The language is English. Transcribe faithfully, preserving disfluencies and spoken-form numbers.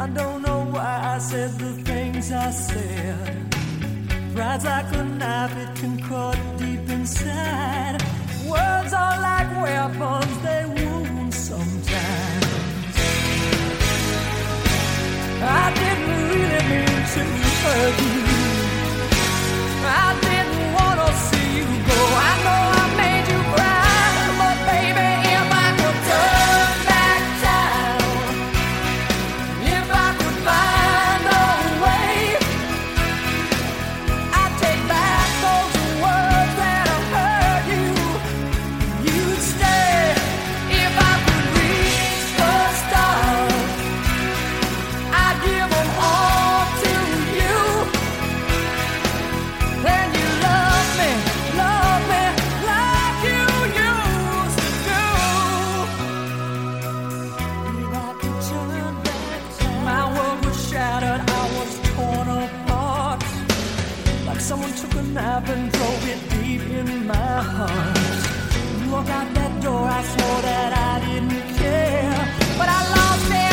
don't know why I said the things I said. Pride's like a knife, it can cut deep inside. Words are like weapons, they wound sometimes. I didn't really mean to hurt you. I didn't want to see you go. I know I made you cry, but baby, if I could turn back time, if I could find a way, I'd take back those words that have hurt you. You'd stay. If I could reach the stars, I'd give them all to you. Then you love me, love me like you used to do. If I could turn back time, my world was shattered, I was torn apart. Like someone took a knife and drove it deep in my heart. You walked out that door, I swore that I didn't care, but I lost it.